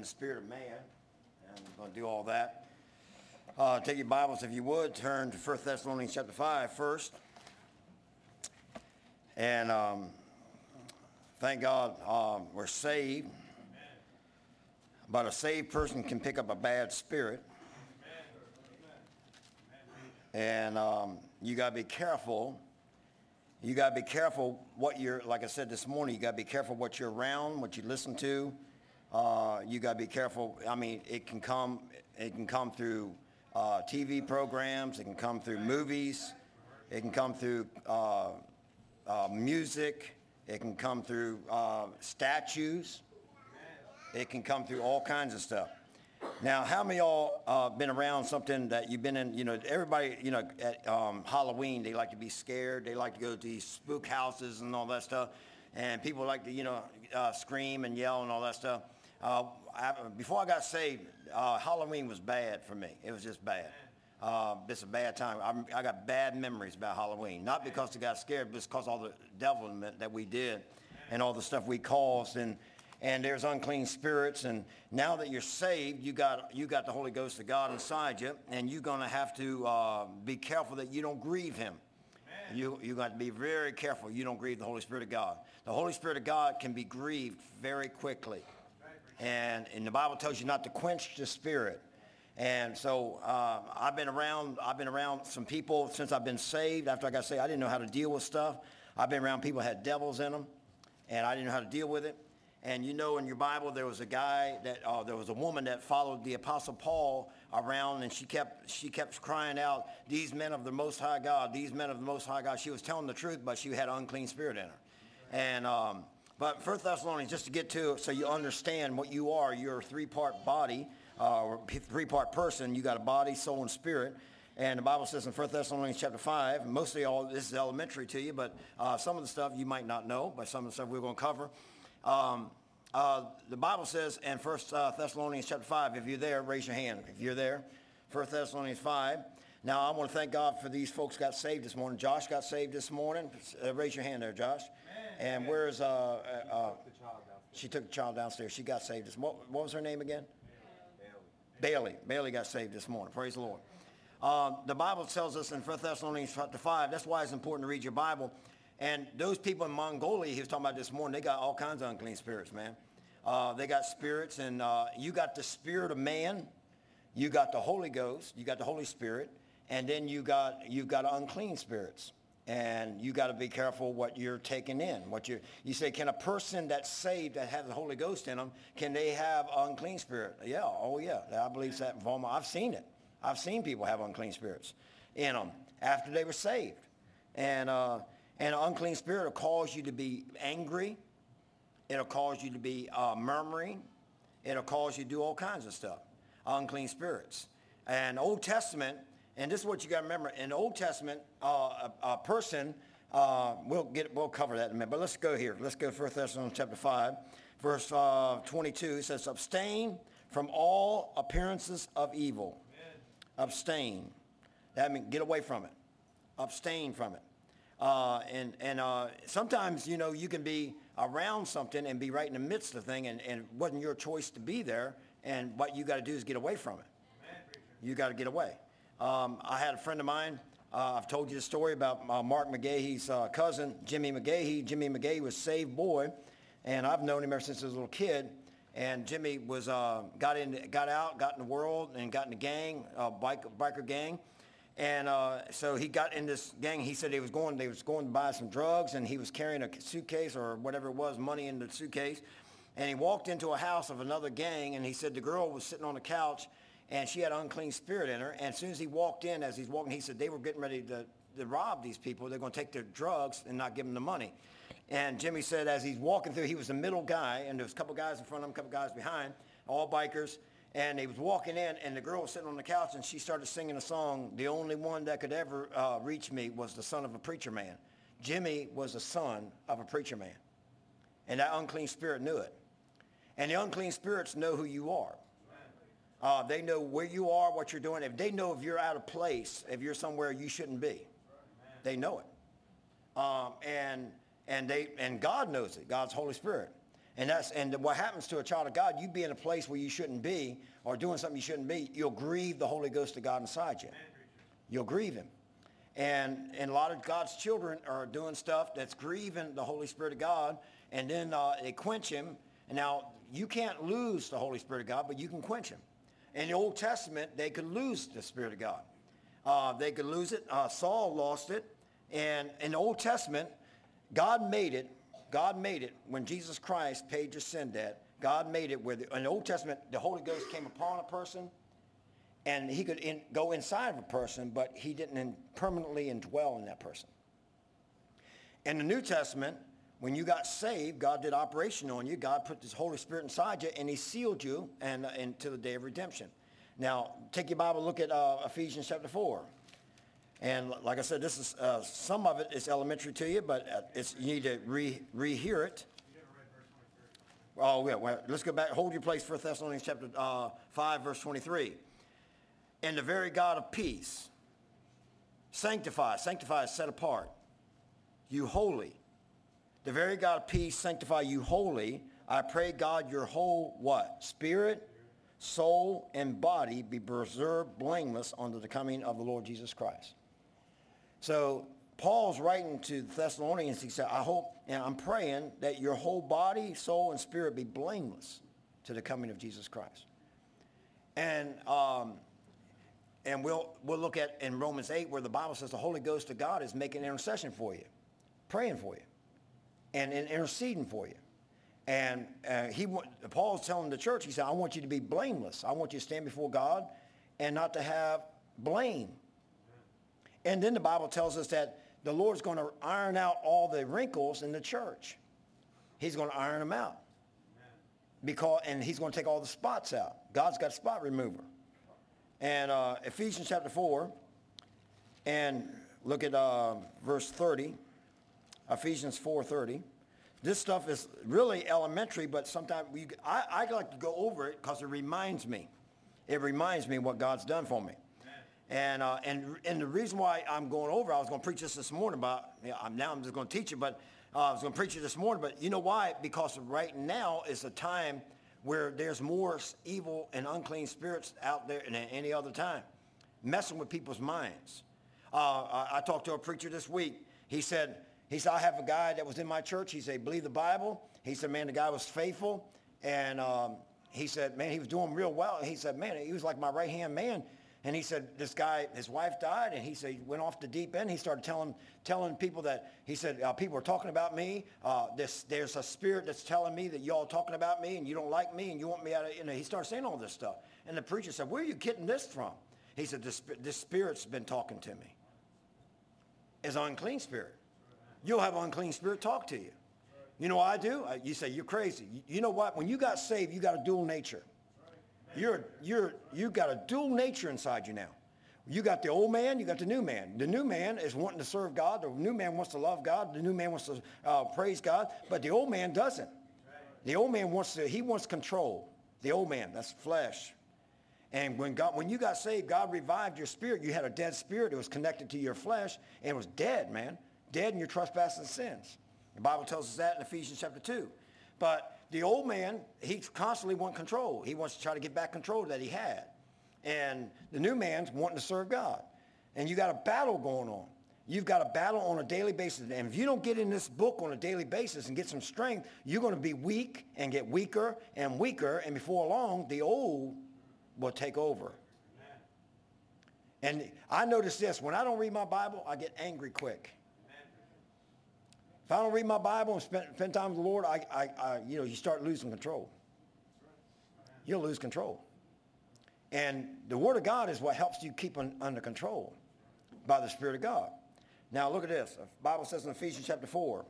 and the spirit of man. And I'm going to do all that. Take your Bibles, if you would, turn to 1 Thessalonians chapter 5 first. And thank God we're saved. But a saved person can pick up a bad spirit. And you got to be careful. You got to be careful what you're, like I said this morning, you got to be careful what you're around, what you listen to. You got to be careful. I mean, it can come through TV programs. It can come through movies. It can come through music. It can come through statues. It can come through all kinds of stuff. Now, how many of y'all been around something that you've been in, everybody, at Halloween, they like to be scared. They like to go to these spook houses and all that stuff. And people like to, scream and yell and all that stuff. Before I got saved, Halloween was bad for me. It was just bad. It's a bad time. I got bad memories about Halloween. Not because I got scared, but because all the devilment that we did and all the stuff we caused. And there's unclean spirits, and now that you're saved, you got the Holy Ghost of God inside you, and you're going to have to be careful that you don't grieve him. You got to be very careful you don't grieve the Holy Spirit of God. The Holy Spirit of God can be grieved very quickly, and the Bible tells you not to quench the Spirit. And so I've been around some people since I've been saved. After I got saved, I didn't know how to deal with stuff. I've been around people that had devils in them, and I didn't know how to deal with it. And in your Bible, there was a woman that followed the Apostle Paul around, and she kept crying out, "These men of the Most High God, these men of the Most High God." She was telling the truth, but she had an unclean spirit in her. And but 1 Thessalonians, just to get to it, so you understand what you are. You're a three-part body, or three-part person. You got a body, soul, and spirit. And the Bible says in 1 Thessalonians chapter 5, mostly all this is elementary to you, but some of the stuff you might not know, but some of the stuff we're going to cover. The Bible says in 1 Thessalonians chapter 5, if you're there, raise your hand. If you're there, 1 Thessalonians 5. Now, I want to thank God for these folks got saved this morning. Josh got saved this morning. Raise your hand there, Josh. And where's, she took the child downstairs. She got saved this morning. What was her name again? Bailey. Bailey got saved this morning. Praise the Lord. The Bible tells us in 1 Thessalonians chapter 5, that's why it's important to read your Bible. And those people in Mongolia, he was talking about this morning, they got all kinds of unclean spirits, man. They got spirits, and you got the spirit of man, you got the Holy Ghost, you got the Holy Spirit, and then you got unclean spirits. And you got to be careful what you're taking in. You say, can a person that's saved that has the Holy Ghost in them, can they have unclean spirit? Yeah, oh yeah, I believe that. I've seen it. I've seen people have unclean spirits in them after they were saved. And an unclean spirit will cause you to be angry. It'll cause you to be murmuring. It'll cause you to do all kinds of stuff. Unclean spirits. And Old Testament, and this is what you got to remember. In the Old Testament, a person, we'll cover that in a minute. But let's go here. Let's go 1 Thessalonians chapter 5, verse 22. It says, abstain from all appearances of evil. Amen. Abstain. That means get away from it. Abstain from it. Sometimes, you can be around something and be right in the midst of the thing, and it wasn't your choice to be there, and what you got to do is get away from it. You got to get away. I had a friend of mine, I've told you the story about Mark McGahee's cousin, Jimmy McGahee. Jimmy McGahee was a saved boy, and I've known him ever since he was a little kid. And Jimmy was got in the world, and got in the gang, biker gang. And so he got in this gang. He said they was going to buy some drugs, and he was carrying a suitcase or whatever it was, money in the suitcase. And he walked into a house of another gang, and he said the girl was sitting on the couch, and she had an unclean spirit in her. And as soon as he walked in, as he's walking, he said they were getting ready to rob these people. They're going to take their drugs and not give them the money. And Jimmy said as he's walking through, he was the middle guy, and there was a couple guys in front of him, a couple guys behind, all bikers. And he was walking in, and the girl was sitting on the couch, and she started singing a song. The only one that could ever reach me was the son of a preacher man. Jimmy was the son of a preacher man. And that unclean spirit knew it. And the unclean spirits know who you are. They know where you are, what you're doing. If they know if you're out of place, if you're somewhere you shouldn't be, they know it. And God knows it, God's Holy Spirit. And what happens to a child of God, you be in a place where you shouldn't be or doing something you shouldn't be, you'll grieve the Holy Ghost of God inside you. You'll grieve him. And a lot of God's children are doing stuff that's grieving the Holy Spirit of God, and then they quench him. And now, you can't lose the Holy Spirit of God, but you can quench him. In the Old Testament, they could lose the Spirit of God. They could lose it. Saul lost it. And in the Old Testament, God made it when Jesus Christ paid your sin debt. God made it where in the Old Testament, the Holy Ghost came upon a person, and he could go inside of a person, but he didn't permanently indwell in that person. In the New Testament, when you got saved, God did operation on you. God put his Holy Spirit inside you, and he sealed you until the day of redemption. Now, take your Bible, look at Ephesians chapter 4. And like I said, this is some of it is elementary to you, but you need to rehear it. Oh, yeah. Well, let's go back. Hold your place for Thessalonians chapter 5, verse 23. And the very God of peace, sanctify is set apart, you holy. The very God of peace sanctify you holy. I pray God your whole what? Spirit, soul, and body be preserved blameless unto the coming of the Lord Jesus Christ. So Paul's writing to the Thessalonians. He said, I hope and I'm praying that your whole body, soul, and spirit be blameless to the coming of Jesus Christ. And we'll look at in Romans 8 where the Bible says the Holy Ghost of God is making intercession for you, praying for you, and interceding for you. And Paul's telling the church, he said, I want you to be blameless. I want you to stand before God and not to have blame. And then the Bible tells us that the Lord's going to iron out all the wrinkles in the church. He's going to iron them out. And he's going to take all the spots out. God's got a spot remover. And Ephesians chapter 4, and look at verse 30. Ephesians 4:30. This stuff is really elementary, but sometimes I like to go over it because it reminds me. It reminds me what God's done for me. And the reason why I'm going over, I was going to preach this morning, but now I'm just going to teach it, but I was going to preach it this morning. But you know why? Because right now is a time where there's more evil and unclean spirits out there than any other time, messing with people's minds. I talked to a preacher this week. He said, I have a guy that was in my church. He said, believe the Bible. He said, man, the guy was faithful. And he said, man, he was doing real well. He said, man, he was like my right-hand man. And he said, this guy, his wife died, and he said, he went off the deep end. He started telling people that, he said, people are talking about me. There's a spirit that's telling me that y'all talking about me, and you don't like me, and you want me out of, he started saying all this stuff. And the preacher said, where are you getting this from? He said, this spirit's been talking to me. It's an unclean spirit. You'll have an unclean spirit talk to you. You know what I do? You say, you're crazy. You know what? When you got saved, you got a dual nature. You got a dual nature inside you now. You got the old man, you got the new man. The new man is wanting to serve God. The new man wants to love God. The new man wants to praise God. But the old man doesn't. The old man wants control. The old man, that's flesh. And when you got saved, God revived your spirit. You had a dead spirit. It was connected to your flesh, and it was dead, man. Dead in your trespasses and sins. The Bible tells us that in Ephesians chapter 2. But the old man, he constantly wants control. He wants to try to get back control that he had. And the new man's wanting to serve God. And you got a battle going on. You've got a battle on a daily basis. And if you don't get in this book on a daily basis and get some strength, you're going to be weak and get weaker and weaker. And before long, the old will take over. And I notice this. When I don't read my Bible, I get angry quick. If I don't read my Bible and spend time with the Lord, you start losing control. You'll lose control. And the Word of God is what helps you keep under control by the Spirit of God. Now look at this. The Bible says in Ephesians chapter 4,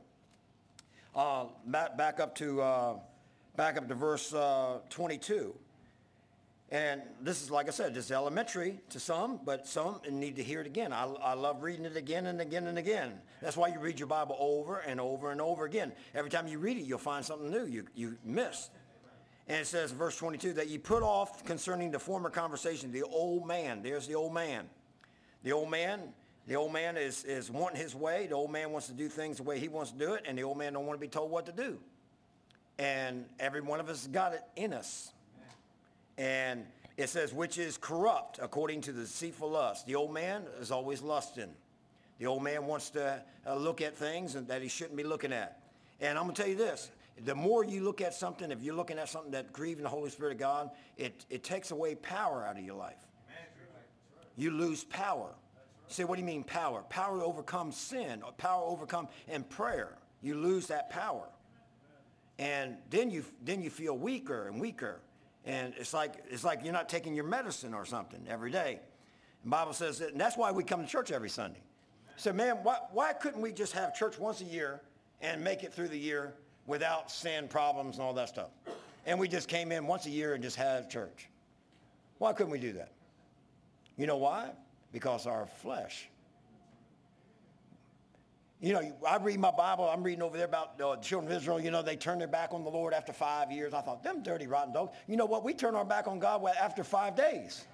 back up to verse 22. And this is, like I said, this is elementary to some, but some need to hear it again. I love reading it again and again and again. That's why you read your Bible over and over and over again. Every time you read it, you'll find something new you missed. And it says, verse 22, that you put off concerning the former conversation, the old man. There's the old man. The old man is wanting his way. The old man wants to do things the way he wants to do it, and the old man don't want to be told what to do. And every one of us got it in us. And it says, which is corrupt according to the deceitful lust. The old man is always lusting. The old man wants to look at things that he shouldn't be looking at. And I'm going to tell you this. The more you look at something, if you're looking at something that grieves the Holy Spirit of God, it takes away power out of your life. You lose power. You say, what do you mean power? Power to overcome sin, or power to overcome in prayer. You lose that power. And then you feel weaker and weaker. And it's like you're not taking your medicine or something every day. The Bible says that, and that's why we come to church every Sunday. So, man, why couldn't we just have church once a year and make it through the year without sin problems and all that stuff? And we just came in once a year and just had church. Why couldn't we do that? You know why? Because our flesh. You know, I read my Bible. I'm reading over there about the children of Israel. You know, they turned their back on the Lord after 5 years. I thought, them dirty, rotten dogs. You know what? We turn our back on God after 5 days.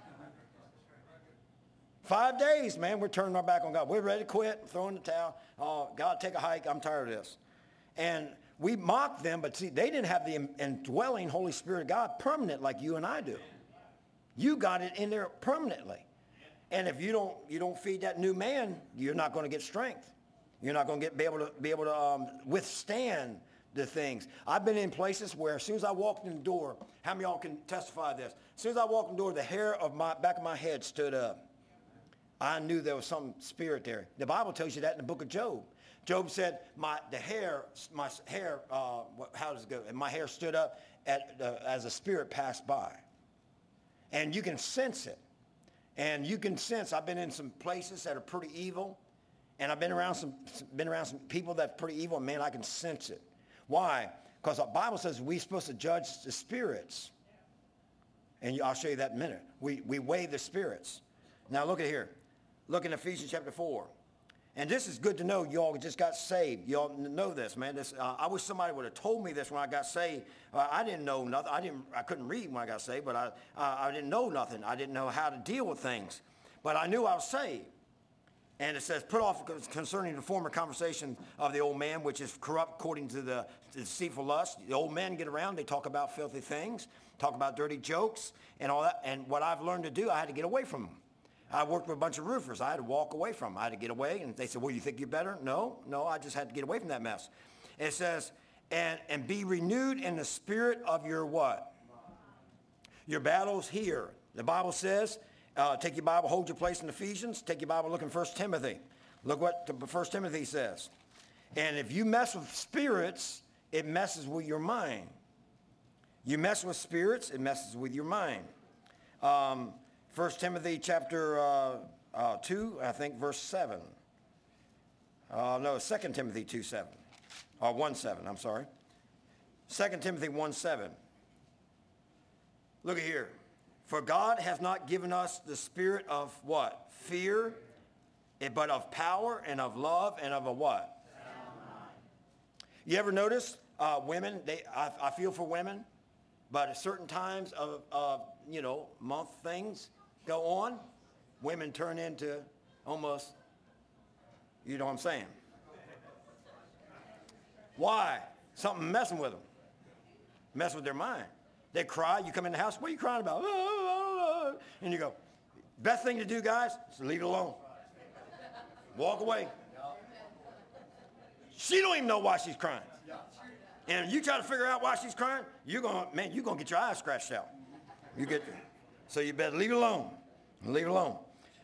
5 days, man, we're turning our back on God. We're ready to quit, throwing the towel. Oh, God, take a hike. I'm tired of this. And we mock them, but see, they didn't have the indwelling Holy Spirit of God permanent like you and I do. You got it in there permanently. And if you don't feed that new man, you're not going to get strength. You're not going to be able to withstand the things. I've been in places where as soon as I walked in the door, how many of y'all can testify to this? As soon as I walked in the door, the hair of my back of my head stood up. I knew there was some spirit there. The Bible tells you that in the book of Job. Job said, my hair, how does it go? And my hair stood up as a spirit passed by. And you can sense it. And you can sense, I've been in some places that are pretty evil. And I've been around some people that are pretty evil. And man, I can sense it. Why? Because the Bible says we're supposed to judge the spirits. And I'll show you that in a minute. We weigh the spirits. Now look at here. Look in Ephesians chapter 4. And this is good to know. You all just got saved. You all know this, man. I wish somebody would have told me this when I got saved. I didn't know nothing. I couldn't read when I got saved, but I didn't know nothing. I didn't know how to deal with things. But I knew I was saved. And it says, put off concerning the former conversation of the old man, which is corrupt according to the deceitful lust. The old men get around. They talk about filthy things, talk about dirty jokes and all that. And what I've learned to do, I had to get away from them. I worked with a bunch of roofers. I had to walk away from them. I had to get away. And they said, well, you think you're better? No, I just had to get away from that mess. And it says, and be renewed in the spirit of your what? Your battles here. The Bible says, take your Bible, hold your place in Ephesians. Take your Bible, look in 1 Timothy. Look what 1 Timothy says. And if you mess with spirits, it messes with your mind. You mess with spirits, it messes with your mind. 1 Timothy chapter 2, I think, verse 7. No, 2 Timothy 2:7. Or 1:7, I'm sorry. 2 Timothy 1:7. Look at here. For God hath not given us the spirit of what? Fear, but of power and of love and of a what? You ever notice women, I feel for women, but at certain times of month things go on, women turn into almost, you know what I'm saying? Why? Something messing with them. Mess with their mind. They cry. You come in the house. What are you crying about? And you go, best thing to do, guys, is leave it alone. Walk away. She don't even know why she's crying. And you try to figure out why she's crying, you're gonna get your eyes scratched out. So you better leave it alone. Leave it alone.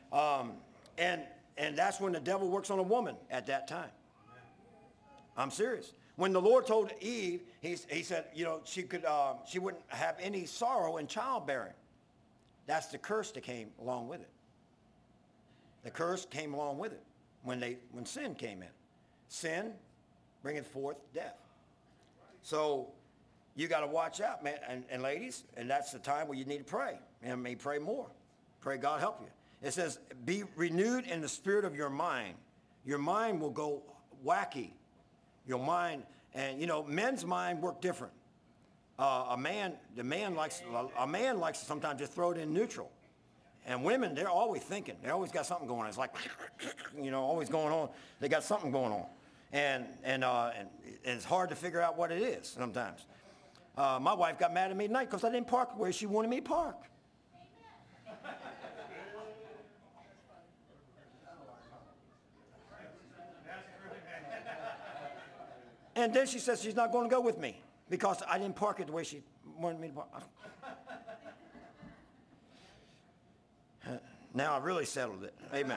And that's when the devil works on a woman at that time. I'm serious. When the Lord told Eve, he said, she wouldn't have any sorrow in childbearing. That's the curse that came along with it. The curse came along with it when sin came in. Sin bringeth forth death. So you got to watch out, man, and ladies, and that's the time where you need to pray. And may pray more. Pray God help you. It says, be renewed in the spirit of your mind. Your mind will go wacky. Your mind, and men's mind work different. A man likes to sometimes just throw it in neutral. And women, they're always thinking. They always got something going on. It's like, always going on. They got something going on. And it's hard to figure out what it is sometimes. My wife got mad at me tonight because I didn't park where she wanted me to park. And then she says she's not going to go with me because I didn't park it the way she wanted me to park. Now I really settled it. Amen.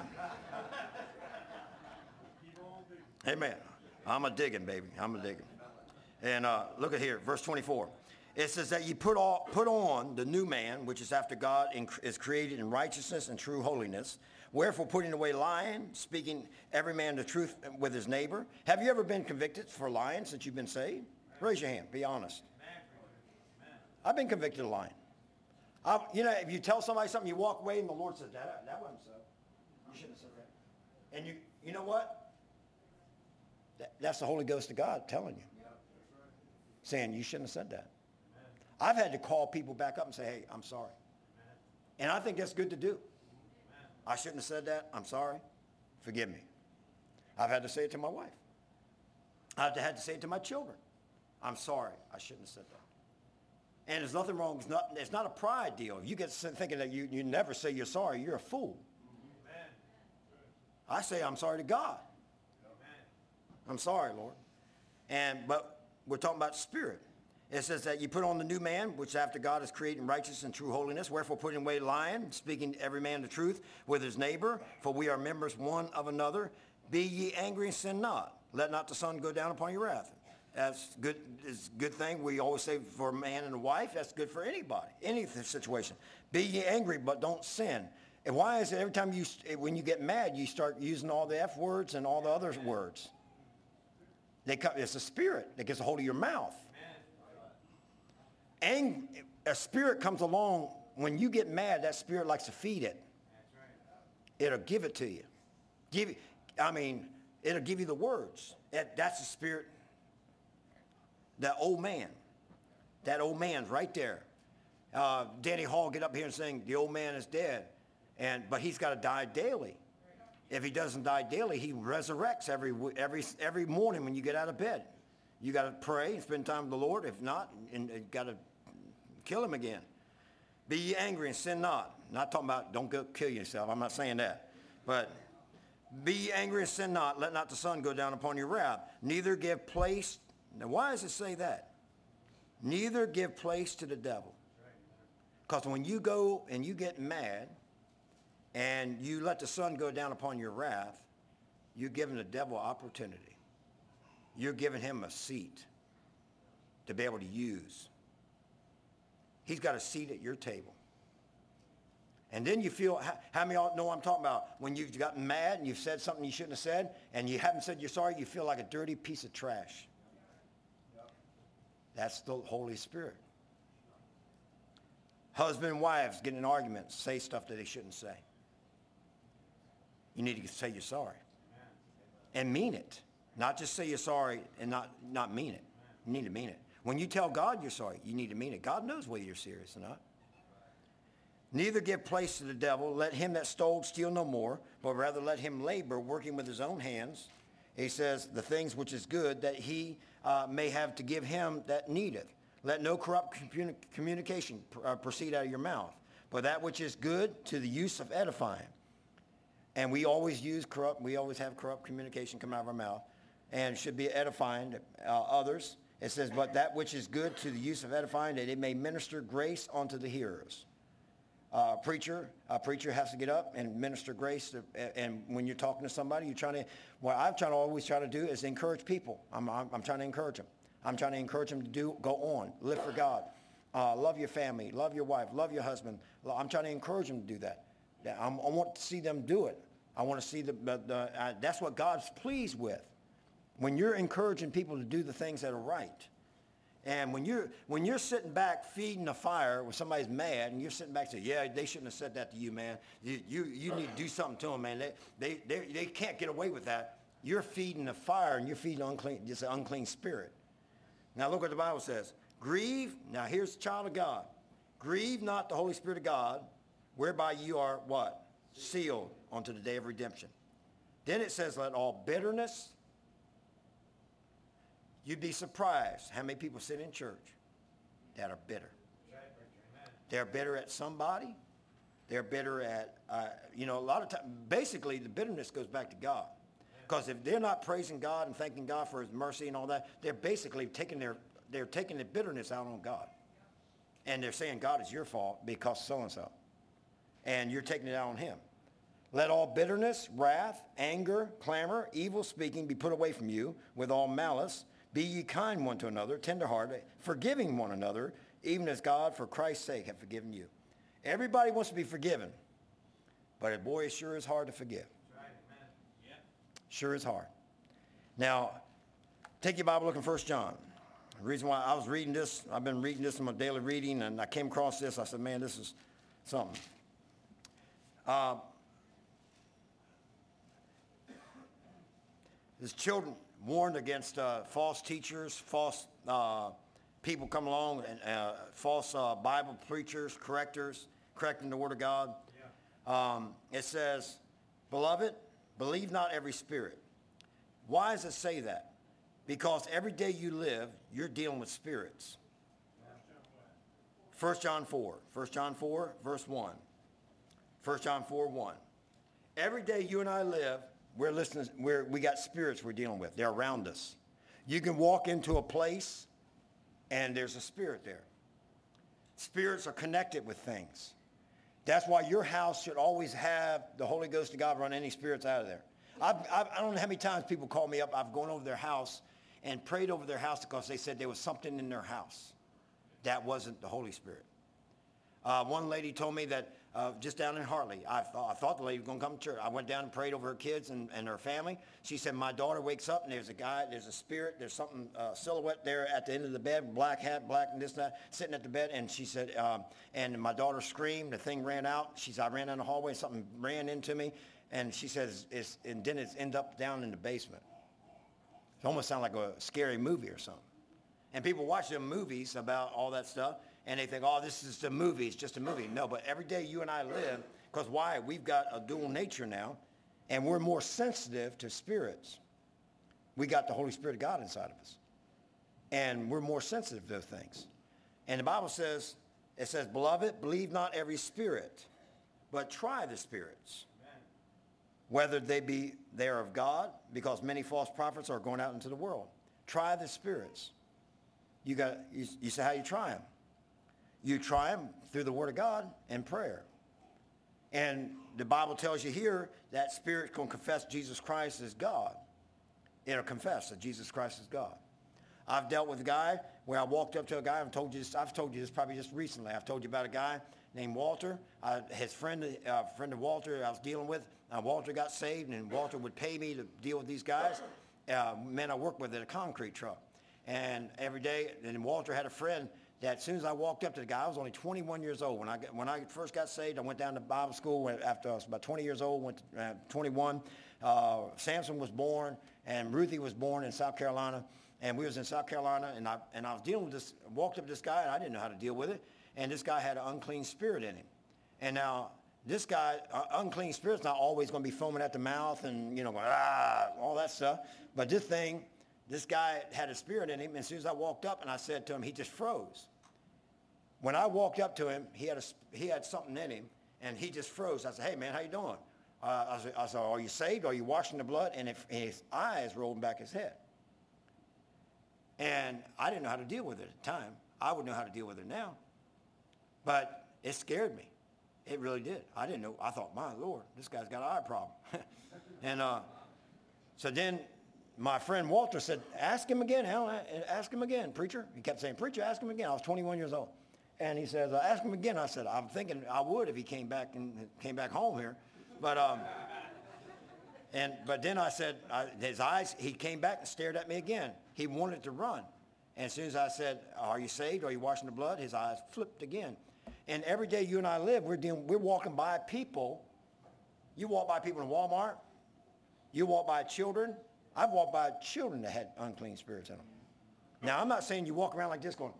Amen. I'm a digging, baby. I'm a digging. And look at here, verse 24. It says that you put on the new man, which is after God, is created in righteousness and true holiness. Wherefore, putting away lying, speaking every man the truth with his neighbor. Have you ever been convicted for lying since you've been saved? Raise your hand. Be honest. I've been convicted of lying. If you tell somebody something, you walk away, and the Lord says, that wasn't so. You shouldn't have said that. And you know what? That's the Holy Ghost of God telling you. Saying you shouldn't have said that. I've had to call people back up and say, hey, I'm sorry. And I think that's good to do. I shouldn't have said that. I'm sorry. Forgive me. I've had to say it to my wife. I've had to say it to my children. I'm sorry. I shouldn't have said that. And there's nothing wrong. It's not a pride deal. If you get thinking that you never say you're sorry, you're a fool. Amen. I say I'm sorry to God. Amen. I'm sorry, Lord. But we're talking about spirit. It says that you put on the new man, which after God is created in righteousness and true holiness. Wherefore putting away lying, speaking every man the truth with his neighbor. For we are members one of another. Be ye angry and sin not. Let not the sun go down upon your wrath. That's good. It's a good thing. We always say for a man and a wife, that's good for anybody, any situation. Be ye angry, but don't sin. And why is it every time when you get mad, you start using all the F words and all the other words? It's a spirit that gets a hold of your mouth. And a spirit comes along, when you get mad, that spirit likes to feed it. It'll give it to you. It'll give you the words. That's the spirit. That old man. That old man's right there. Danny Hall get up here and sing, the old man is dead. But he's got to die daily. If he doesn't die daily, he resurrects every morning when you get out of bed. You got to pray and spend time with the Lord. If not, and got to kill him again. Be ye angry and sin not. Not talking about don't go kill yourself. I'm not saying that. But be ye angry and sin not. Let not the sun go down upon your wrath. Neither give place. Now, why does it say that? Neither give place to the devil. Because when you go and you get mad and you let the sun go down upon your wrath, you're giving the devil opportunity. You're giving him a seat to be able to use. He's got a seat at your table. And then you feel, how many of y'all know what I'm talking about? When you've gotten mad and you've said something you shouldn't have said, and you haven't said you're sorry, you feel like a dirty piece of trash. That's the Holy Spirit. Husband and wives get in arguments, say stuff that they shouldn't say. You need to say you're sorry. And mean it. Not just say you're sorry and not mean it. You need to mean it. When you tell God you're sorry, you need to mean it. God knows whether you're serious or not. Neither give place to the devil. Let him that stole steal no more, but rather let him labor, working with his own hands. He says, the things which is good, that he may have to give him that needeth. Let no corrupt communication proceed out of your mouth, but that which is good to the use of edifying. And we always have corrupt communication come out of our mouth, and should be edifying others. It says, but that which is good to the use of edifying, that it may minister grace unto the hearers. A preacher has to get up and minister grace. And when you're talking to somebody, what I'm trying to always try to do is encourage people. I'm trying to encourage them. I'm trying to encourage them to go on, live for God. Love your family, love your wife, love your husband. I'm trying to encourage them to do that. I want to see them do it. I want to see that's what God's pleased with. When you're encouraging people to do the things that are right. And when you're sitting back feeding the fire when somebody's mad and you're sitting back saying, yeah, they shouldn't have said that to you, man. You need to do something to them, man. They can't get away with that. You're feeding the fire and you're feeding just an unclean spirit. Now look what the Bible says. Grieve, now here's the child of God. Grieve not the Holy Spirit of God, whereby you are what? Sealed unto the day of redemption. Then it says, let all bitterness. You'd be surprised how many people sit in church that are bitter. They're bitter at somebody. They're bitter at, a lot of times, basically the bitterness goes back to God. Because if they're not praising God and thanking God for his mercy and all that, they're basically taking the bitterness out on God. And they're saying, God, it's your fault because so-and-so. And you're taking it out on him. Let all bitterness, wrath, anger, clamor, evil speaking be put away from you with all malice. Be ye kind one to another, tenderhearted, forgiving one another, even as God for Christ's sake hath forgiven you. Everybody wants to be forgiven. But boy, it sure is hard to forgive. Sure is hard. Now, take your Bible, look in 1 John. The reason why I was reading this, I've been reading this in my daily reading, and I came across this. I said, man, this is something. There's children warned against false teachers, false people come along, and false Bible preachers, correcting the Word of God. Yeah. It says, beloved, believe not every spirit. Why does it say that? Because every day you live, you're dealing with spirits. 1 John 4, verse 1. 1 John 4, 1. Every day you and I live, we're listening, we got spirits we're dealing with. They're around us. You can walk into a place and there's a spirit there. Spirits are connected with things. That's why your house should always have the Holy Ghost of God run any spirits out of there. I don't know how many times people call me up. I've gone over their house and prayed over their house because they said there was something in their house that wasn't the Holy Spirit. One lady told me that just down in Hartley, I thought the lady was going to come to church. I went down and prayed over her kids and her family. She said, my daughter wakes up and there's a spirit, there's something, silhouette there at the end of the bed, black hat, black and this and that, sitting at the bed. And she said, and my daughter screamed, the thing ran out. She said, I ran down the hallway, something ran into me. And she says, and then it's end up down in the basement. It almost sounds like a scary movie or something. And people watch them movies about all that stuff. And they think, oh, this is a movie. It's just a movie. No, but every day you and I live, because why? We've got a dual nature now, and we're more sensitive to spirits. We got the Holy Spirit of God inside of us. And we're more sensitive to those things. And the Bible says, it says, beloved, believe not every spirit, but try the spirits. Amen. Whether they are of God, because many false prophets are going out into the world. Try the spirits. You say how you try them. You try them through the Word of God and prayer. And the Bible tells you here that spirit's going to confess Jesus Christ as God. It'll confess that Jesus Christ is God. I've dealt with a guy where I walked up to a guy, I've told you this probably just recently. I've told you about a guy named Walter. His friend of Walter I was dealing with, Walter got saved, and Walter would pay me to deal with these guys, men I worked with at a concrete truck. And every day, and Walter had a friend that as soon as I walked up to the guy, I was only 21 years old. When I first got saved, I went down to Bible school. After I was about 20 years old, went to 21. Samson was born, and Ruthie was born in South Carolina. And we was in South Carolina, and I was dealing with this, walked up to this guy, and I didn't know how to deal with it. And this guy had an unclean spirit in him. And now, this guy, unclean spirit's not always going to be foaming at the mouth and, going, all that stuff. But this guy had a spirit in him, and as soon as I walked up and I said to him, he just froze. When I walked up to him, he had something in him, and he just froze. I said, hey, man, how you doing? I said, are you saved? Are you washing the blood? And his eyes rolled back his head. And I didn't know how to deal with it at the time. I would know how to deal with it now. But it scared me. It really did. I didn't know. I thought, my Lord, this guy's got an eye problem. And so then my friend Walter said, ask him again, Al. Ask him again, preacher. He kept saying, preacher, ask him again. I was 21 years old. And he says, ask him again. I said, I'm thinking I would if he came back home here. But but then I said, his eyes, he came back and stared at me again. He wanted to run. And as soon as I said, are you saved? Are you washing the blood? His eyes flipped again. And every day you and I live, we're walking by people. You walk by people in Walmart. You walk by children. I've walked by children that had unclean spirits in them. Now, I'm not saying you walk around like this going.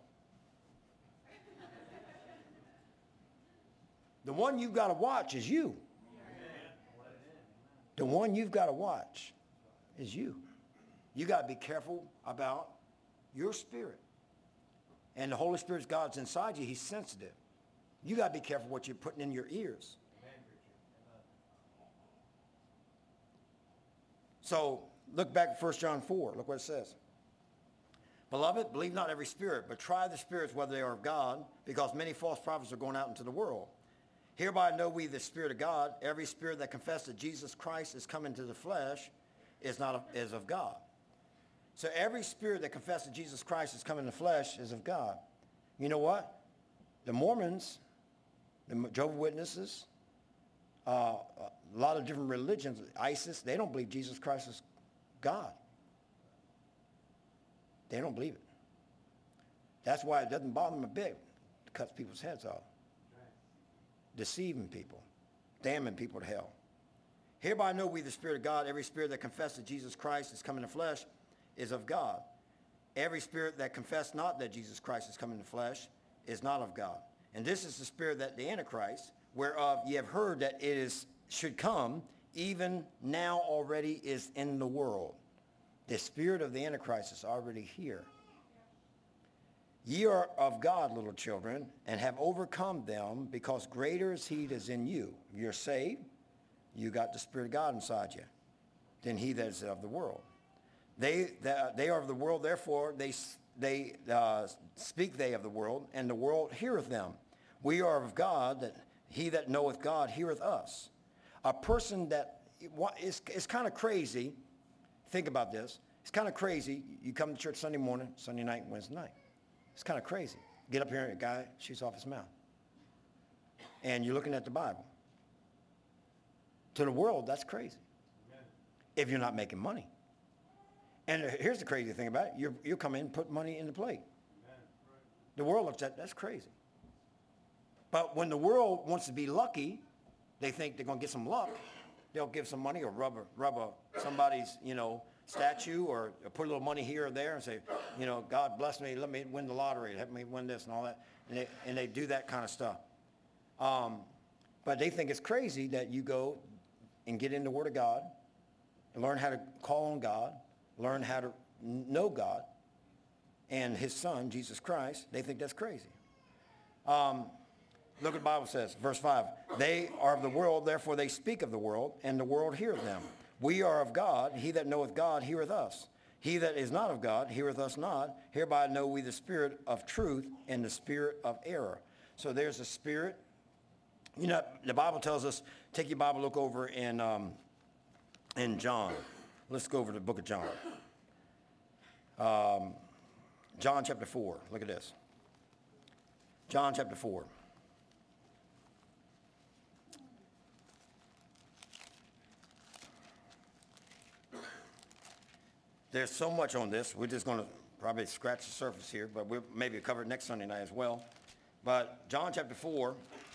The one you've got to watch is you. The one you've got to watch is you. You got to be careful about your spirit. and the Holy Spirit's God's inside you, he's sensitive. You got to be careful what you're putting in your ears. So look back at 1 John 4. Look what it says. Beloved, believe not every spirit, but try the spirits whether they are of God, because many false prophets are going out into the world. Hereby know we the Spirit of God. Every spirit that confesses that Jesus Christ is come into the flesh is of God. So every spirit that confesses that Jesus Christ is come in the flesh is of God. You know what? The Mormons, the Jehovah's Witnesses, a lot of different religions, ISIS, they don't believe Jesus Christ is God. They don't believe it. That's why it doesn't bother them a bit to cut people's heads off. Deceiving people, damning people to hell. Hereby know we the Spirit of God. Every spirit that confesses that Jesus Christ is come in the flesh is of God. Every spirit that confesses not that Jesus Christ is come in the flesh is not of God. And this is the spirit that the Antichrist, whereof ye have heard that should come, even now already is in the world. The spirit of the Antichrist is already here. Ye are of God, little children, and have overcome them, because greater is he that is in you. You're saved. You got the Spirit of God inside you, than he that is of the world. They are of the world, therefore they speak they of the world, and the world heareth them. We are of God, that he that knoweth God heareth us. A person that is kind of crazy. Think about this. It's kind of crazy. You come to church Sunday morning, Sunday night, Wednesday night. It's kind of crazy. Get up here and a guy shoots off his mouth. And you're looking at the Bible. To the world, that's crazy. Amen. If you're not making money. And here's the crazy thing about it. You come in and put money in the plate. Amen. The world looks at that's crazy. But when the world wants to be lucky, they think they're going to get some luck. They'll give some money or rub somebody's, statue or put a little money here or there and say, God bless me, let me win the lottery, let me win this and all that. And they do that kind of stuff. But they think it's crazy that you go and get in the Word of God, and learn how to call on God, learn how to know God and his Son, Jesus Christ. They think that's crazy. Look what the Bible says, verse 5. They are of the world, therefore they speak of the world, and the world heareth them. We are of God. He that knoweth God heareth us. He that is not of God heareth us not. Hereby know we the spirit of truth and the spirit of error. So there's a spirit. The Bible tells us, take your Bible, look over in John. Let's go over to the book of John. John chapter 4. Look at this. John chapter 4. There's so much on this. We're just going to probably scratch the surface here, but we'll maybe cover it next Sunday night as well. But John chapter 4,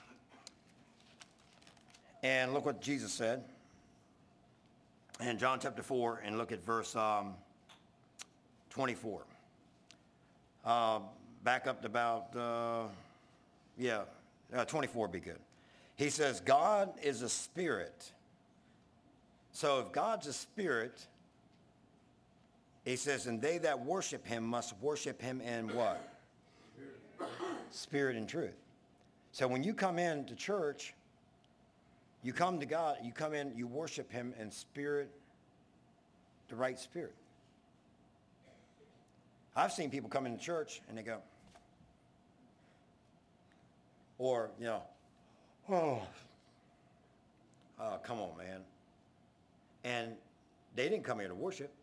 and look what Jesus said. And John chapter 4, and look at verse 24. Back up to about, 24 would be good. He says, God is a spirit. So if God's a spirit, he says, and they that worship him must worship him in what? Spirit and truth. So when you come into church, you come to God, you come in, you worship him in spirit, the right spirit. I've seen people come into church and they go, or, come on, man. And they didn't come here to worship.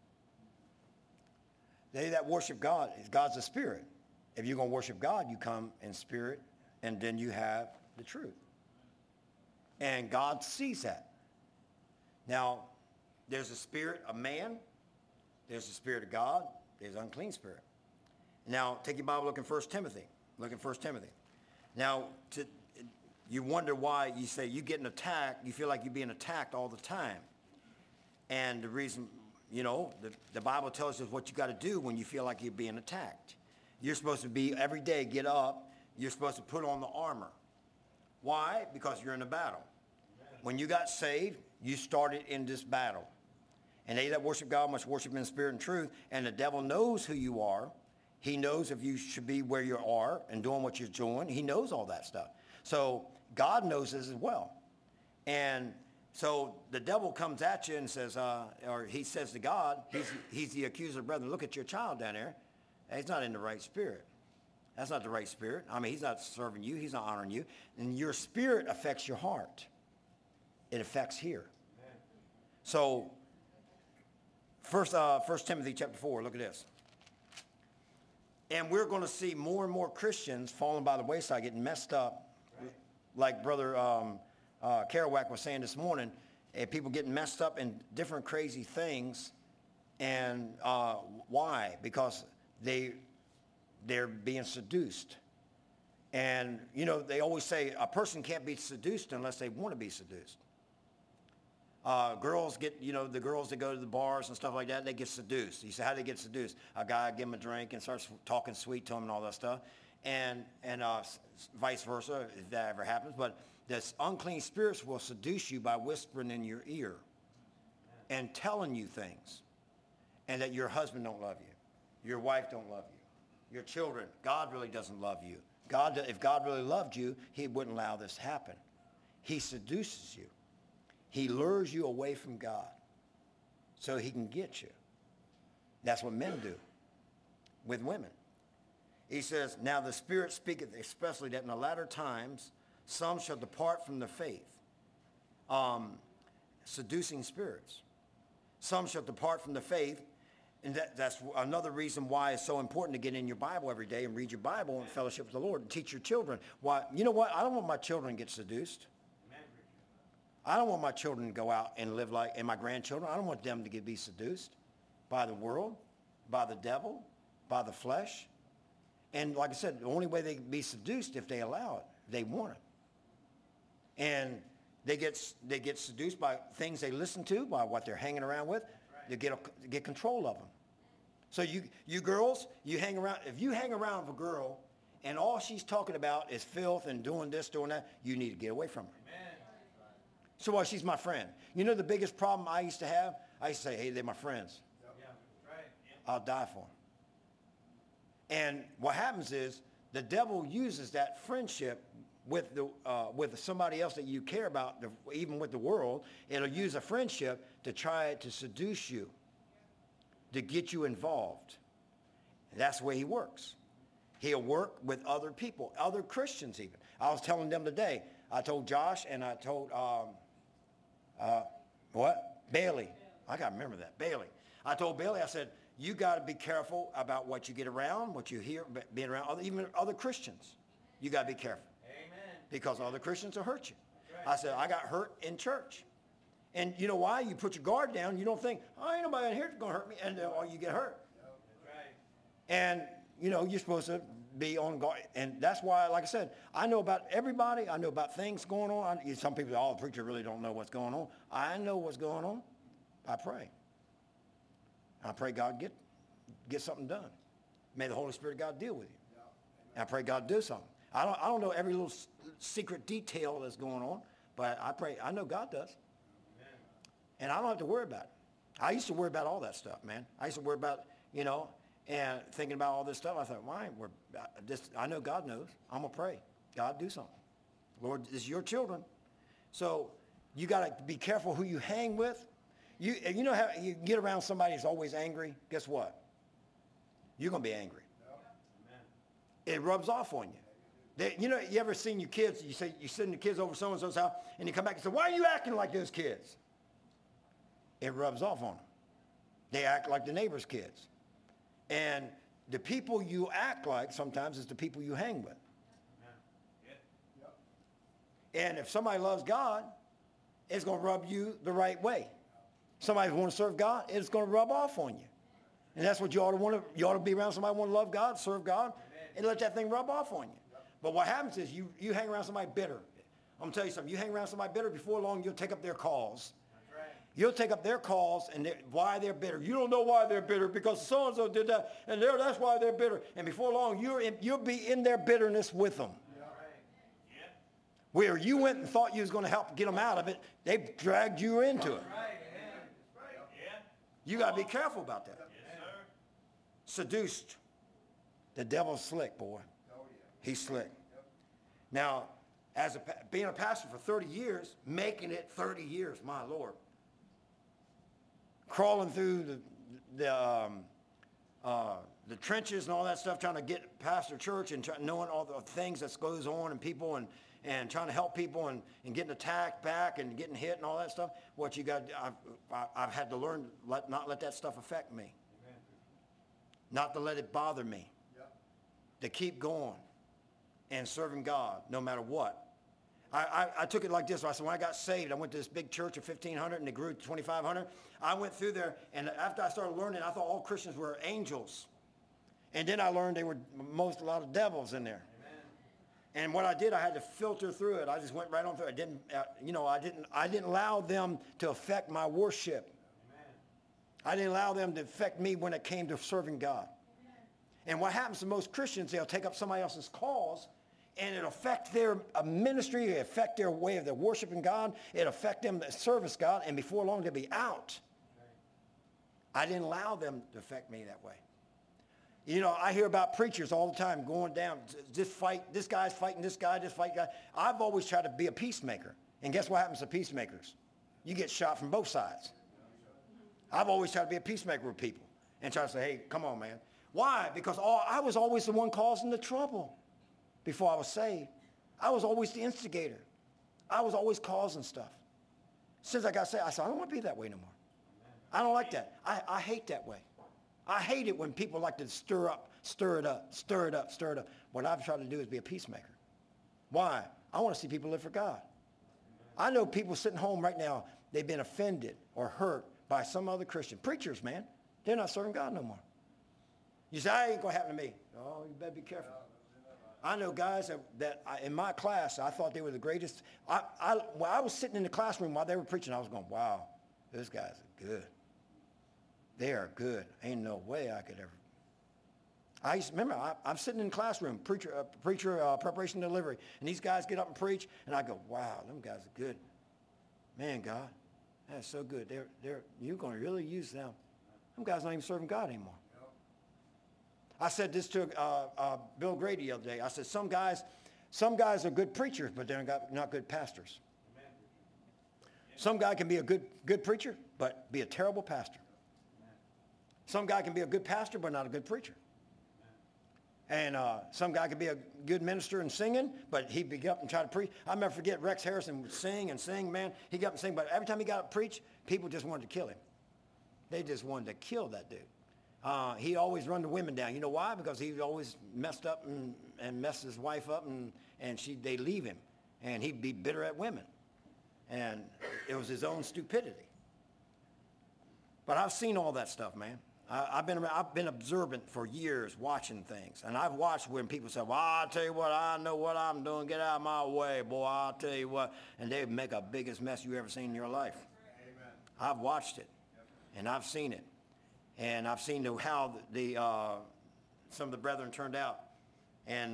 They that worship God, God's a spirit. If you're going to worship God, you come in spirit, and then you have the truth. And God sees that. Now, there's a spirit of man, there's the spirit of God, there's unclean spirit. Now, take your Bible, look in 1 Timothy. Look in 1 Timothy. Now, you wonder why you say you're getting attacked, you feel like you're being attacked all the time. And the reason, the Bible tells us what you got to do when you feel like you're being attacked. You're supposed to be, every day, get up. You're supposed to put on the armor. Why? Because you're in a battle. When you got saved, you started in this battle. And they that worship God must worship in spirit and truth. And the devil knows who you are. He knows if you should be where you are and doing what you're doing. He knows all that stuff. So God knows this as well. And so the devil comes at you and says, or he says to God, he's the accuser of brethren. Look at your child down there. He's not in the right spirit. That's not the right spirit. I mean, he's not serving you. He's not honoring you. And your spirit affects your heart. It affects here. Amen. So, First Timothy chapter 4, look at this. And we're going to see more and more Christians falling by the wayside, getting messed up. Right. Like Brother Kerouac was saying this morning, people getting messed up in different crazy things. And why? Because they're being seduced. And, you know, they always say a person can't be seduced unless they want to be seduced. Girls get, you know, the girls that go to the bars and stuff like that, they get seduced. You say, how do they get seduced? A guy give them a drink and starts talking sweet to them and all that stuff. And vice versa, if that ever happens. But this unclean spirits will seduce you by whispering in your ear and telling you things. And that your husband don't love you. Your wife don't love you. Your children, God really doesn't love you. If God really loved you, he wouldn't allow this to happen. He seduces you. He lures you away from God so he can get you. That's what men do with women. He says, now the Spirit speaketh especially that in the latter times some shall depart from the faith. Seducing spirits. Some shall depart from the faith. And that's another reason why it's so important to get in your Bible every day and read your Bible and fellowship with the Lord and teach your children. Why? You know what? I don't want my children to get seduced. I don't want my children to go out and live like, and my grandchildren, I don't want them to be seduced by the world, by the devil, by the flesh. And like I said, the only way they can be seduced if they allow it. They want it. And they get seduced by things they listen to, by what they're hanging around with. They get control of them. So you girls, you hang around. If you hang around with a girl and all she's talking about is filth and doing this, doing that, you need to get away from her. Amen. So while she's my friend. You know the biggest problem I used to have? I used to say, hey, they're my friends. Yeah, right. I'll die for them. And what happens is the devil uses that friendship with somebody else that you care about, even with the world. It'll use a friendship to try to seduce you, to get you involved. That's the way he works. He'll work with other people, other Christians even. I was telling them today, I told Josh and I told, Bailey. I got to remember that, Bailey. I told Bailey, I said, you got to be careful about what you get around, what you hear, being around, even other Christians. You got to be careful. Amen. Because other Christians will hurt you. Right. I said, I got hurt in church. And you know why? You put your guard down. You don't think, oh, ain't nobody in here going to hurt me. And you get hurt. That's right. And, you know, you're supposed to be on guard. And that's why, like I said, I know about everybody. I know about things going on. Some people, oh, the preacher really don't know what's going on. I know what's going on. I pray. I pray God get something done. May the Holy Spirit of God deal with you. And I pray God do something. I don't know every little secret detail that's going on, but I pray, I know God does. Amen. And I don't have to worry about it. I used to worry about all that stuff, man. I used to worry about, you know, and thinking about all this stuff. I thought, why? I know God knows. I'm going to pray. God, do something. Lord, this is your children. So you got to be careful who you hang with. You know how you get around somebody who's always angry? Guess what? You're going to be angry. Amen. It rubs off on you. You know, you ever seen your kids, you send the kids over so-and-so's house, and you come back and say, why are you acting like those kids? It rubs off on them. They act like the neighbor's kids. And the people you act like sometimes is the people you hang with. Yeah. And if somebody loves God, it's going to rub you the right way. Somebody who wants to serve God, it's going to rub off on you. And that's what you ought to want to. You ought to be around somebody who wants to love God, serve God, and let that thing rub off on you. But what happens is you hang around somebody bitter. I'm going to tell you something. You hang around somebody bitter, before long you'll take up their calls. That's right. You'll take up their calls and why they're bitter. You don't know why they're bitter because so-and-so did that, and that's why they're bitter. And before long, you'll be in their bitterness with them. Yeah. Yeah. Where you went and thought you was going to help get them out of it, they dragged you into it. Right. You got to be careful about that. Yes, sir. Seduced. The devil's slick, boy. He's slick. Now, being a pastor for 30 years, making it 30 years, my Lord. Crawling through the trenches and all that stuff, trying to get past the church and knowing all the things that goes on and people and trying to help people and getting attacked back and getting hit and all that stuff. What you got, I've had to learn not let that stuff affect me. Amen. Not to let it bother me. Yep. To keep going and serving God no matter what. I took it like this. I said, when I got saved, I went to this big church of 1,500 and it grew to 2,500. I went through there, and after I started learning, I thought all Christians were angels. And then I learned they were a lot of devils in there. Amen. And what I did, I had to filter through it. I just went right on through it. I didn't allow them to affect my worship. Amen. I didn't allow them to affect me when it came to serving God. Amen. And what happens to most Christians, they'll take up somebody else's cause, and it'll affect their ministry, it'll affect their way of their worshiping God, it'll affect them to service God, and before long they'll be out. I didn't allow them to affect me that way. You know, I hear about preachers all the time going down, this guy's fighting this guy, this fight guy. I've always tried to be a peacemaker. And guess what happens to peacemakers? You get shot from both sides. I've always tried to be a peacemaker with people and try to say, hey, come on, man. Why? Because I was always the one causing the trouble. Before I was saved, I was always the instigator. I was always causing stuff. Since I got saved, I said, I don't want to be that way no more. I don't like that. I hate that way. I hate it when people like to stir it up. What I've tried to do is be a peacemaker. Why? I want to see people live for God. I know people sitting home right now, they've been offended or hurt by some other Christian. Preachers, man, they're not serving God no more. You say, that ain't going to happen to me. Oh, you better be careful. I know guys that in my class, I thought they were the greatest. When I was sitting in the classroom while they were preaching, I was going, wow, those guys are good. They are good. Ain't no way I could ever. I used to remember, I'm sitting in the classroom, preacher preparation and delivery, and these guys get up and preach, and I go, wow, them guys are good. Man, God, that's so good. You're going to really use them. Them guys not even serving God anymore. I said this to Bill Grady the other day. I said, some guys are good preachers, but they're not good pastors. Amen. Some guy can be a good preacher, but be a terrible pastor. Amen. Some guy can be a good pastor, but not a good preacher. Amen. And some guy can be a good minister and singing, but he'd get up and try to preach. I never forget Rex Harrison would sing, man. He got up and sing, but every time he got up to preach, people just wanted to kill him. They just wanted to kill that dude. He always run the women down. You know why? Because he always messed up and messed his wife up, and they leave him. And he'd be bitter at women. And it was his own stupidity. But I've seen all that stuff, man. I've been observant for years, watching things. And I've watched when people say, well, I'll tell you what, I know what I'm doing. Get out of my way, boy, I'll tell you what. And they make a biggest mess you ever seen in your life. Amen. I've watched it, and I've seen it. And I've seen how some of the brethren turned out. And,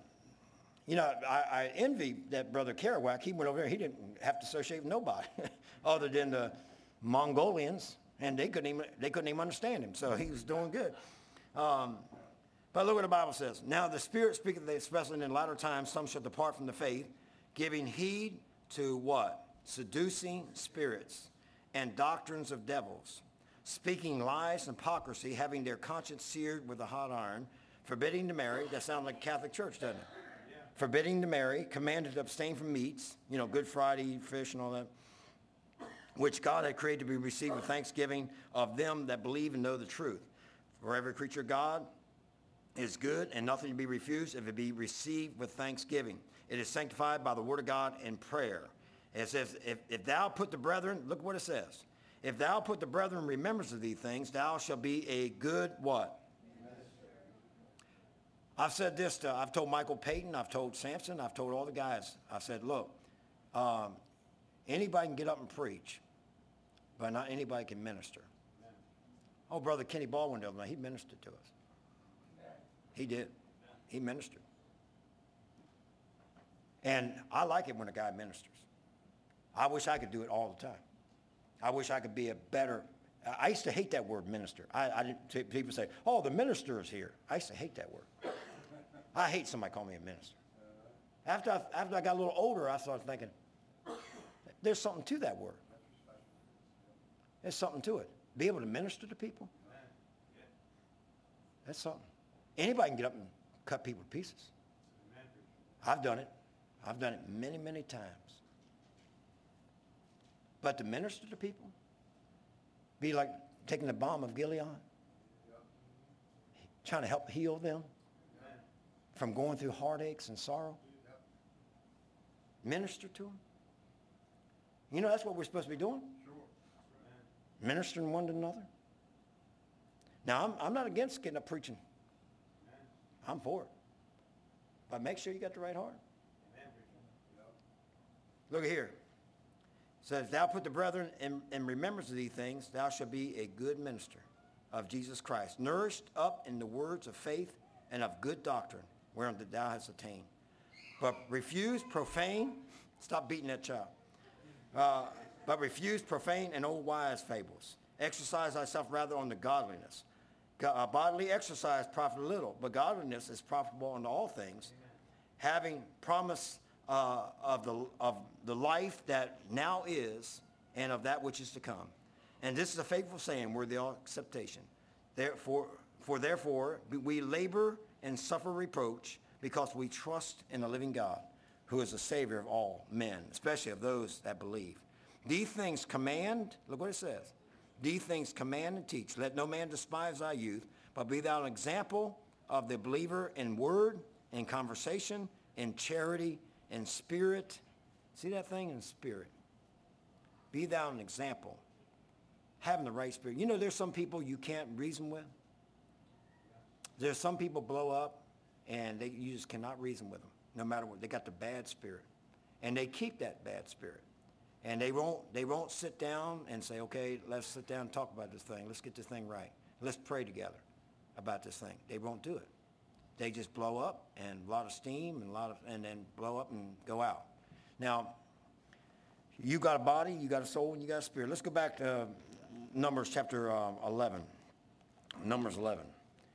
I envy that brother Kerouac. He went over there. He didn't have to associate with nobody other than the Mongolians. And they couldn't even understand him. So he was doing good. But look what the Bible says. Now the Spirit speaketh, especially in latter times, some shall depart from the faith, giving heed to what? Seducing spirits and doctrines of devils, speaking lies and hypocrisy, having their conscience seared with a hot iron, forbidding to marry. That sounds like Catholic Church, doesn't it? Yeah. Forbidding to marry, commanded to abstain from meats, Good Friday, eat fish and all that, which God had created to be received with thanksgiving of them that believe and know the truth. For every creature of God is good, and nothing to be refused if it be received with thanksgiving. It is sanctified by the word of God and prayer. It says, if thou put the brethren, look what it says. If thou put the brethren in remembrance of these things, thou shalt be a good what? I've said this I've told Michael Payton, I've told Samson, I've told all the guys. I said, look, anybody can get up and preach, but not anybody can minister. Amen. Oh, Brother Kenny Baldwin, he ministered to us. Amen. He did. Amen. He ministered. And I like it when a guy ministers. I wish I could do it all the time. I wish I could be a better I used to hate that word minister. People say, oh, the minister is here. I used to hate that word. I hate somebody calling me a minister. After I got a little older, I started thinking, there's something to that word. There's something to it. Be able to minister to people. That's something. Anybody can get up and cut people to pieces. I've done it. I've done it many, many times. But to minister to people, be like taking the balm of Gilead, trying to help heal them from going through heartaches and sorrow. Minister to them. You know, that's what we're supposed to be doing. Ministering one to another. Now, I'm not against getting up preaching. I'm for it. But make sure you got the right heart. Look here. It says, thou put the brethren in remembrance of these things, thou shalt be a good minister of Jesus Christ, nourished up in the words of faith and of good doctrine, wherein thou hast attained. But refuse profane, stop beating that child. But refuse profane and old wise fables. Exercise thyself rather on the godliness. Bodily exercise profiteth little, but godliness is profitable unto all things, having promise of the life that now is and of that which is to come. And this is a faithful saying worthy of acceptation. Therefore we labor and suffer reproach because we trust in the living God, who is the Savior of all men, especially of those that believe. These things command, look what it says. These things command and teach. Let no man despise thy youth, but be thou an example of the believer in word, in conversation, in charity, in spirit. See that thing? In spirit. Be thou an example. Having the right spirit. You know, there's some people you can't reason with. There's some people blow up and you just cannot reason with them, no matter what. They got the bad spirit. And they keep that bad spirit. And they won't sit down and say, okay, let's sit down and talk about this thing. Let's get this thing right. Let's pray together about this thing. They won't do it. They just blow up and a lot of steam and then blow up and go out. Now, you got a body, you got a soul, and you got a spirit. Let's go back to Numbers chapter 11. Numbers 11.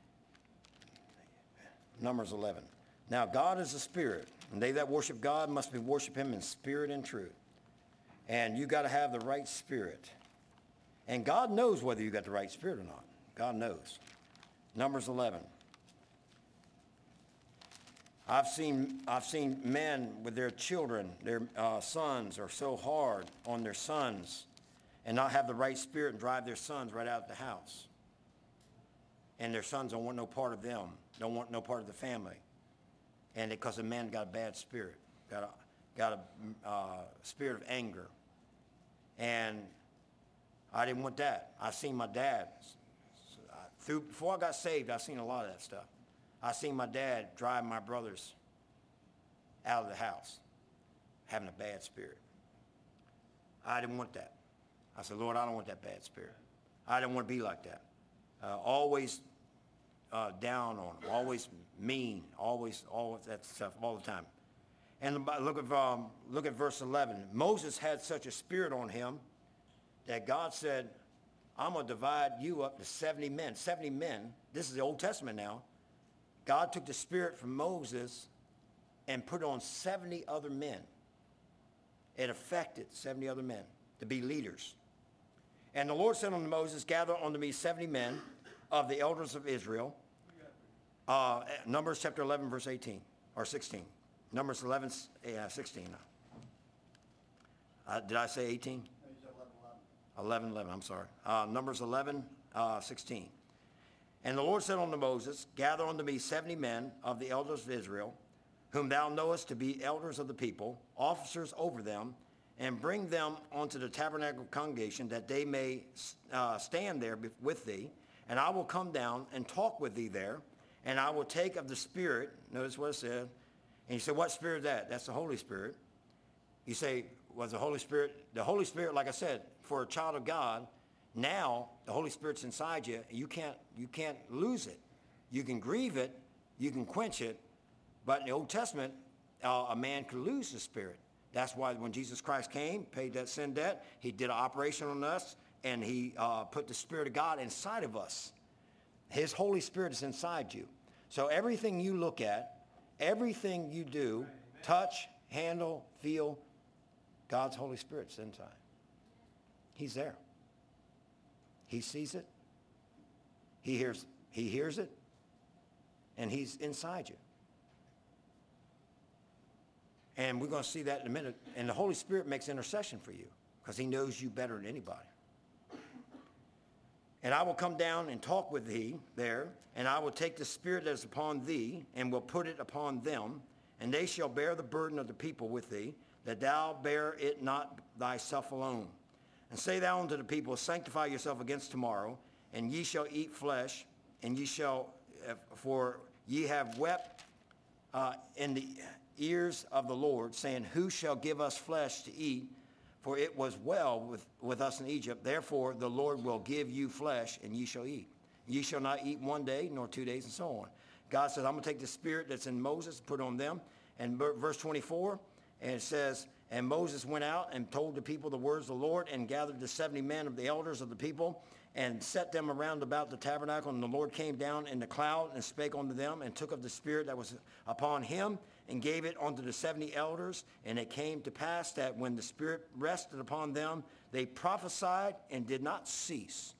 Numbers 11. Now, God is a spirit, and they that worship God must worship him in spirit and truth. And you got to have the right spirit. And God knows whether you got the right spirit or not. God knows. Numbers 11. I've seen men with their children, their sons, are so hard on their sons and not have the right spirit and drive their sons right out of the house. And their sons don't want no part of them, don't want no part of the family. And because the man got a bad spirit, got a spirit of anger. And I didn't want that. I seen my dad. Before I got saved, I seen a lot of that stuff. I seen my dad drive my brothers out of the house, having a bad spirit. I didn't want that. I said, Lord, I don't want that bad spirit. I didn't want to be like that. Always down on them, always mean, always all that stuff all the time. And look at verse 11. Moses had such a spirit on him that God said, I'm going to divide you up to 70 men. 70 men. This is the Old Testament now. God took the spirit from Moses and put it on 70 other men. It affected 70 other men to be leaders. And the Lord said unto Moses, gather unto me 70 men of the elders of Israel. Numbers chapter 11, verse 18 or 16. Numbers 11, 16. Did I say 18? 11, I'm sorry. Numbers 11, 16. And the Lord said unto Moses, gather unto me 70 men of the elders of Israel, whom thou knowest to be elders of the people, officers over them, and bring them unto the tabernacle congregation, that they may stand there with thee. And I will come down and talk with thee there, and I will take of the Spirit. Notice what it said. And you say, what Spirit is that? That's the Holy Spirit. You say, was the Holy Spirit? The Holy Spirit, like I said, for a child of God, now the Holy Spirit's inside you. You can't lose it. You can grieve it. You can quench it. But in the Old Testament, a man could lose the Spirit. That's why when Jesus Christ came, paid that sin debt, he did an operation on us, and he put the Spirit of God inside of us. His Holy Spirit is inside you. So everything you look at, everything you do, touch, handle, feel, God's Holy Spirit's inside. He's there. He sees it. He hears it. And he's inside you. And we're going to see that in a minute. And the Holy Spirit makes intercession for you because he knows you better than anybody. And I will come down and talk with thee there, and I will take the Spirit that is upon thee, and will put it upon them, and they shall bear the burden of the people with thee, that thou bear it not thyself alone. And say thou unto the people, sanctify yourself against tomorrow, and ye shall eat flesh, and ye shall, for ye have wept in the ears of the Lord, saying, who shall give us flesh to eat? For it was well with us in Egypt. Therefore, the Lord will give you flesh, and ye shall eat. Ye shall not eat 1 day, nor 2 days, and so on. God says, I'm going to take the spirit that's in Moses, put on them. And verse 24, and it says, and Moses went out and told the people the words of the Lord, and gathered the 70 men of the elders of the people, and set them around about the tabernacle. And the Lord came down in the cloud, and spake unto them, and took of the spirit that was upon him, and gave it unto the 70 elders. And it came to pass that when the Spirit rested upon them, they prophesied and did not cease.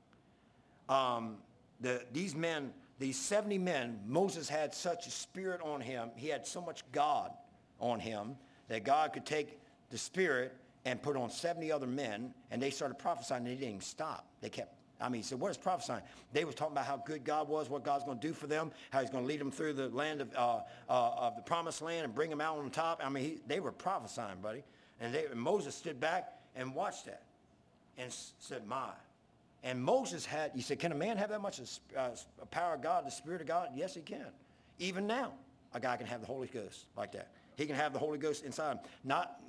These 70 men, Moses had such a spirit on him. He had so much God on him that God could take the Spirit and put on 70 other men, and they started prophesying, and they didn't stop. They kept. He said, what is prophesying? They were talking about how good God was, what God's going to do for them, how he's going to lead them through the land of the promised land and bring them out on top. They were prophesying, buddy. And Moses stood back and watched that and said, my. And Moses had, he said, can a man have that much power of God, the Spirit of God? Yes, he can. Even now, a guy can have the Holy Ghost like that. He can have the Holy Ghost inside him. Not,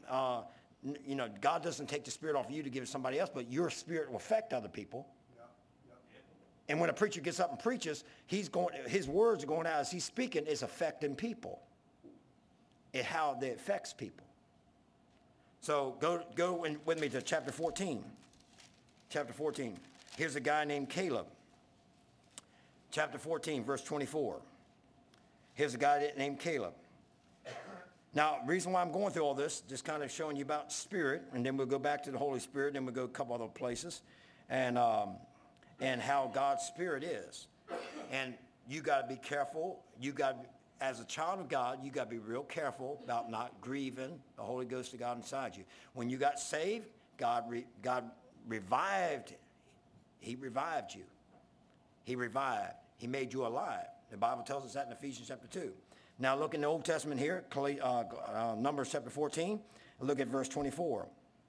God doesn't take the Spirit off of you to give it to somebody else, but your spirit will affect other people. And when a preacher gets up and preaches, his words are going out as he's speaking is affecting people. How they affects people. So go with me to chapter 14. Chapter 14. Here's a guy named Caleb. Chapter 14, verse 24. Here's a guy named Caleb. Now, the reason why I'm going through all this, just kind of showing you about Spirit, and then we'll go back to the Holy Spirit, then we'll go a couple other places. And how God's Spirit is. And you got to be careful. As a child of God, you got to be real careful about not grieving the Holy Ghost of God inside you. When you got saved, God revived. He revived you. He revived. He made you alive. The Bible tells us that in Ephesians chapter 2. Now look in the Old Testament here, Numbers chapter 14, and look at verse 24.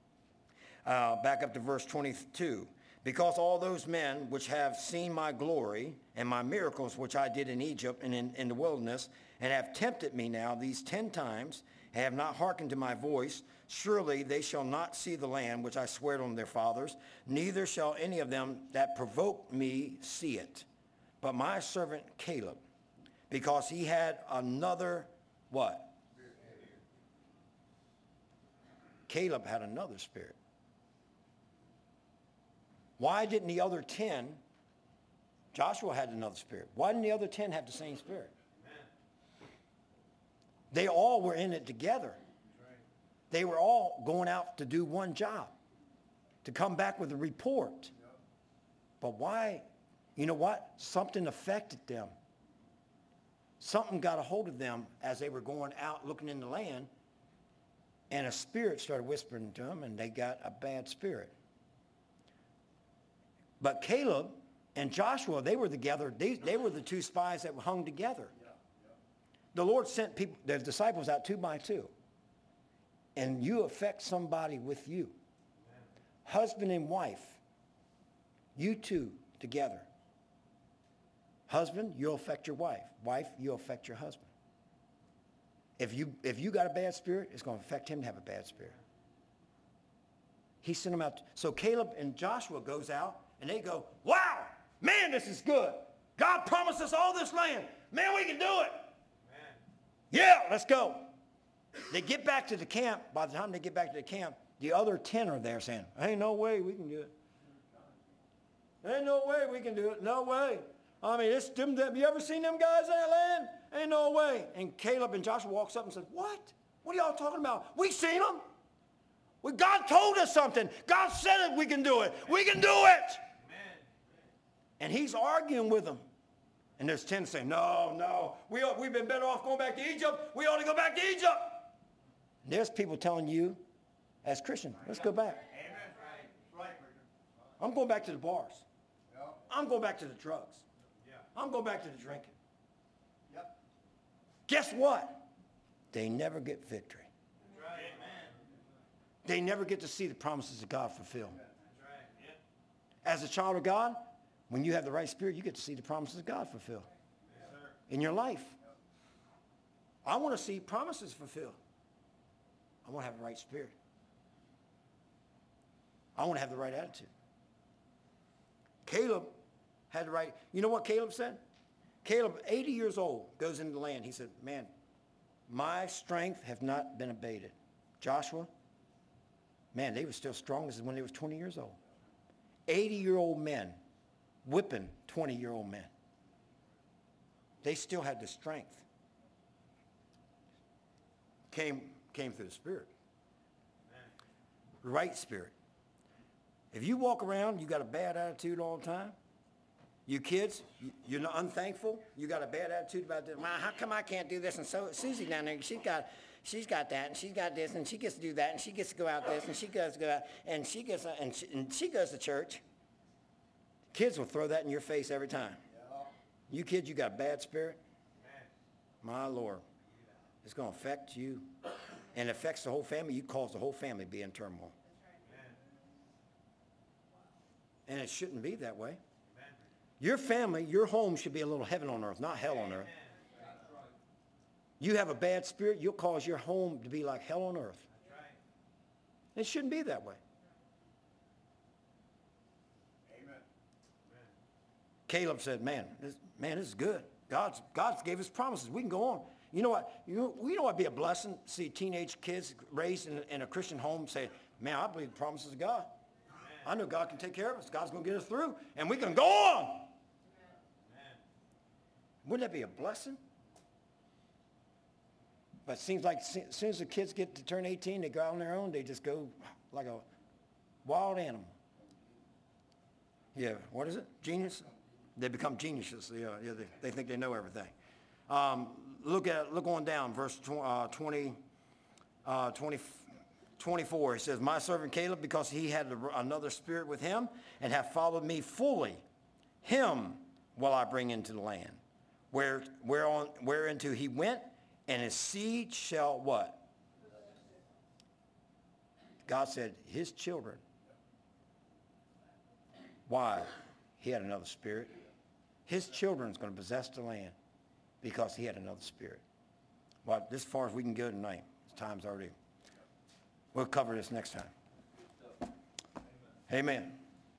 Back up to verse 22. Because all those men which have seen my glory and my miracles which I did in Egypt and in the wilderness, and have tempted me now these 10 times, and have not hearkened to my voice, surely they shall not see the land which I sware unto their fathers, neither shall any of them that provoke me see it. But my servant Caleb, because he had another, what? Caleb had another spirit. Why didn't the other 10, Joshua had another spirit. Why didn't the other 10 have the same spirit? Amen. They all were in it together. Right. They were all going out to do one job, to come back with a report. Yep. But why? You know what? Something affected them. Something got a hold of them as they were going out looking in the land, and a spirit started whispering to them, and they got a bad spirit. But Caleb and Joshua, they were together. They were the 2 spies that hung together. Yeah, yeah. The Lord sent the disciples out 2 by 2. And you affect somebody with you. Amen. Husband and wife, you 2 together. Husband, you'll affect your wife. Wife, you'll affect your husband. If you got a bad spirit, it's going to affect him to have a bad spirit. He sent them out. So Caleb and Joshua goes out. And they go, wow, man, this is good. God promised us all this land. Man, we can do it. Man. Yeah, let's go. They get back to the camp. By the time they get back to the camp, the other 10 are there saying, ain't no way we can do it. There ain't no way we can do it. No way. I mean, it's them. You ever seen them guys in that land? Ain't no way. And Caleb and Joshua walks up and says, what? What are y'all talking about? We seen them. God told us something. God said it, we can do it. We can do it. Amen. And he's arguing with them. And there's 10 saying, no, we've been better off going back to Egypt. We ought to go back to Egypt. And there's people telling you, as Christians, let's go back. Amen. I'm going back to the bars. I'm going back to the drugs. I'm going back to the drinking. Yep. Guess what? They never get victory. That's right. They never get to see the promises of God fulfilled. That's right. Yep. As a child of God, when you have the right spirit, you get to see the promises of God fulfilled in your life. Yep. I want to see promises fulfilled. I want to have the right spirit. I want to have the right attitude. Caleb had the right. You know what Caleb said? Caleb, 80 years old, goes into the land. He said, man, my strength have not been abated. Joshua, man, they were still strong as when they was 20 years old. 80-year-old men whipping 20-year-old men. They still had the strength. Came through the Spirit. The right spirit. If you walk around, you got a bad attitude all the time. You kids, you're not unthankful. You got a bad attitude about this. Well, how come I can't do this? And so Susie down there, she's got that, and she's got this, and she gets to do that, and she gets to go out this, and she gets to go out, and she goes to church. Kids will throw that in your face every time. You kids, you got a bad spirit. My Lord, it's going to affect you, and it affects the whole family. You cause the whole family to be in turmoil. And it shouldn't be that way. Your family, your home should be a little heaven on earth, not hell on earth. You have a bad spirit, you'll cause your home to be like hell on earth. It shouldn't be that way. Amen. Caleb said, man, this is good. God's gave us promises. We can go on. You know what? We know what'd be a blessing? See teenage kids raised in a Christian home say, man, I believe the promises of God. I know God can take care of us. God's going to get us through, and we can go on. Amen. Wouldn't that be a blessing? But it seems like as soon as the kids get to turn 18, they go out on their own. They just go like a wild animal. Yeah, what is it? Genius? They become geniuses. Yeah, they think they know everything. Look on down, verse 24, it says, my servant Caleb, because he had another spirit with him and have followed me fully, him will I bring into the land, whereinto he went, and his seed shall what? God said, his children. Why? He had another spirit. His children's going to possess the land because he had another spirit. Well, this far as we can go tonight. Time's already. We'll cover this next time. Amen.